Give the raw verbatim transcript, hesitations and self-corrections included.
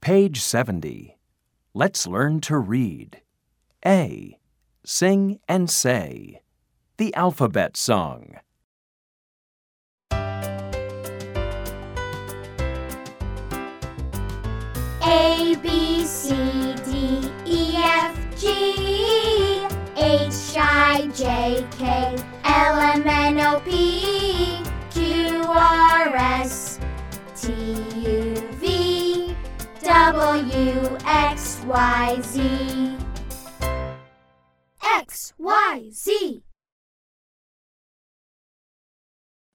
Page seventy. Let's learn to read. A. Sing and say. The alphabet song. A, B, C, D, E, F, G, H, I, J, K, L, M, N, O, P, Q, R, S, T, U, V, W, X, Y, Z. X, Y, Z.